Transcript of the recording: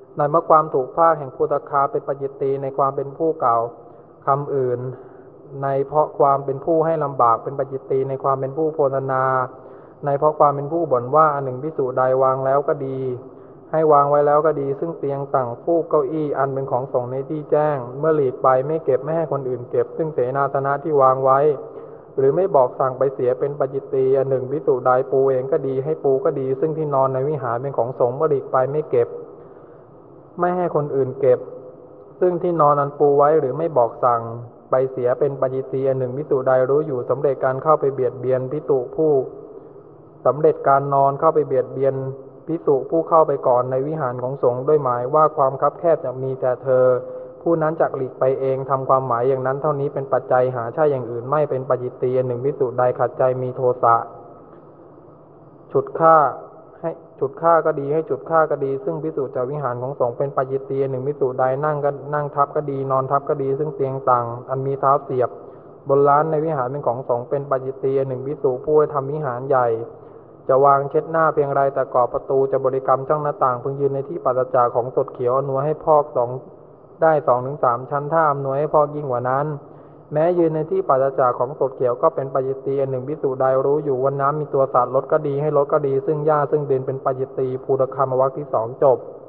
ในเมื่อความถูกภาคแห่งภูตคาเป็นปัจจิตตีในความเป็นผู้กล่าวคำอื่นในเพราะความเป็นผู้ให้ลำบากเป็นปัจจิตตีในความเป็นผู้โพรรณนาในเพราะความเป็นผู้บ่นว่าอันหนึ่งภิกษุใดวางแล้วก็ดีให้วางไว้แล้วก็ดีซึ่งเตียงต่างฟูกเก้าอี้อันเป็นของสงฆ์ในที่แจ้งเมื่อหลีกไปไม่เก็บไม่ให้คนอื่นเก็บซึ่งเสนาสนะที่วางไว้หรือไม่บอกสั่งไปเสียเป็นปัจจิตตีอันหนึ่งภิกษุใดปูเองก็ดีให้ปูก็ดีซึ่งที่นอนในวิหารเป็นของสงฆ์เมื่อหลีกไปไม่เก็บไม่ให้คนอื่นเก็บซึ่งที่นอนอันปูไว้หรือไม่บอกสั่งไปเสียเป็นปัจจิตตีอันหนึ่งภิกษุใดรู้อยู่สำเร็จการเข้าไปเบียดเบียนภิกษุผู้สำเร็จการนอนเข้าไปเบียดเบียนภิกษุผู้เข้าไปก่อนในวิหารของสงฆ์ด้วยหมายว่าความคับแคบจะมีแต่เธอผู้นั้นจักหลีกไปเองทำความหมายอย่างนั้นเท่านี้เป็นปัจจัยหาใช่อย่างอื่นไม่เป็นปัจจิตตีอันหนึ่งภิกษุใดขัดใจมีโทสะฉุดฆ่าก็ดีให้ฉุดฆ่าก็ดีซึ่งภิกษุจากวิหารของสงฆ์เป็นปัจจิตตีอันหนึ่งภิกษุใดนั่งทับก็ดีนอนทับก็ดีซึ่งเตียงต่างอันมีเท้าเสียบบนล้านในวิหารเป็นของสงฆ์เป็นปัจจิตตีอันหนึ่งภิกษุผู้ให้ทำวิหารใหญ่จะวางเช็ดหน้าเพียงไรแต่ก่อประตูจะบริกรรมจ้องหน้าต่างพึงยืนในที่ปราศจากของสดเขียวอำนวยให้พอกได้2-3 ชั้นถ้าอำนวยให้พอกยิ่งกว่านั้นแม้ยืนในที่ปราศจากของสดเขียวก็เป็นปัจจิตตีอันหนึ่งภิกษุใดรู้อยู่ว่าน้ำมีตัวสัตว์ลดก็ดีให้ลดก็ดีซึ่งหญ้าซึ่งดินเป็นปัจจิตตีภูตคามวรรคที่2จบ